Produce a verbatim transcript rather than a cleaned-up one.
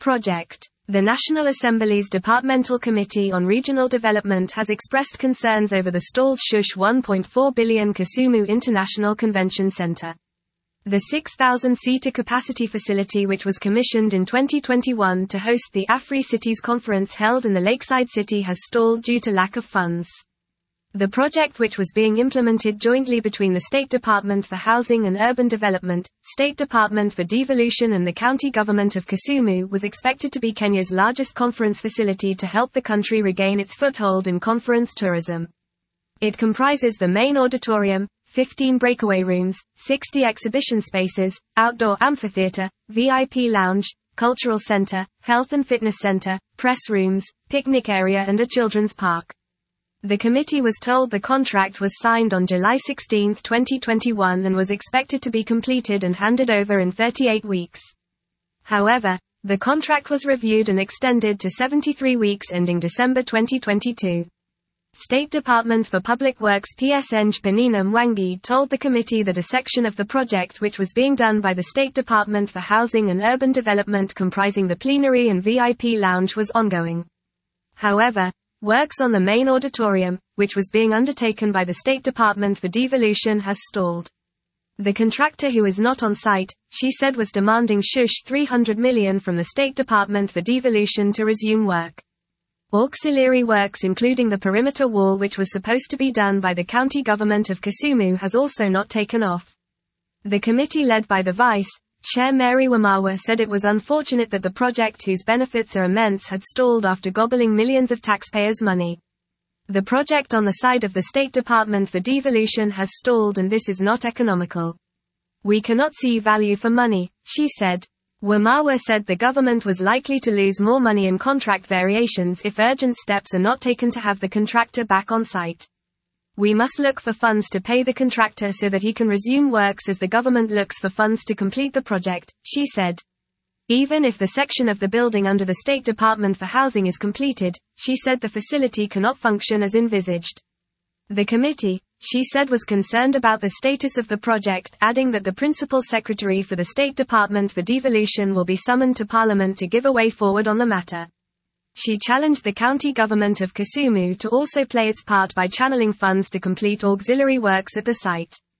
project. The National Assembly's Departmental Committee on Regional Development has expressed concerns over the stalled Shush one point four billion Kisumu International Convention Center. The six thousand seater capacity facility, which was commissioned in twenty twenty-one to host the Afri-Cities Conference held in the lakeside city, has stalled due to lack of funds. The project, which was being implemented jointly between the State Department for Housing and Urban Development, State Department for Devolution and the County Government of Kisumu, was expected to be Kenya's largest conference facility to help the country regain its foothold in conference tourism. It comprises the main auditorium, fifteen breakaway rooms, sixty exhibition spaces, outdoor amphitheater, V I P lounge, cultural center, health and fitness center, press rooms, picnic area and a children's park. The committee was told the contract was signed on July sixteenth twenty twenty-one and was expected to be completed and handed over in thirty-eight weeks. However, the contract was reviewed and extended to seventy-three weeks ending December twenty twenty-two. State Department for Public Works P S Eng Penina Mwangi told the committee that a section of the project, which was being done by the State Department for Housing and Urban Development comprising the plenary and V I P lounge, was ongoing. However, works on the main auditorium, which was being undertaken by the State Department for Devolution, has stalled. The contractor, who is not on site, she said, was demanding shush three hundred million from the State Department for Devolution to resume work. Auxiliary works, including the perimeter wall, which was supposed to be done by the county government of Kisumu, has also not taken off. The committee, led by the Vice Chair Mary Wamawa, said it was unfortunate that the project, whose benefits are immense, had stalled after gobbling millions of taxpayers' money. The project on the side of the State Department for Devolution has stalled, and this is not economical. We cannot see value for money, she said. Wamawa said the government was likely to lose more money in contract variations if urgent steps are not taken to have the contractor back on site. We must look for funds to pay the contractor so that he can resume works as the government looks for funds to complete the project, she said. Even if the section of the building under the State Department for Housing is completed, she said the facility cannot function as envisaged. The committee, she said, was concerned about the status of the project, adding that the Principal Secretary for the State Department for Devolution will be summoned to Parliament to give a way forward on the matter. She challenged the county government of Kisumu to also play its part by channeling funds to complete auxiliary works at the site.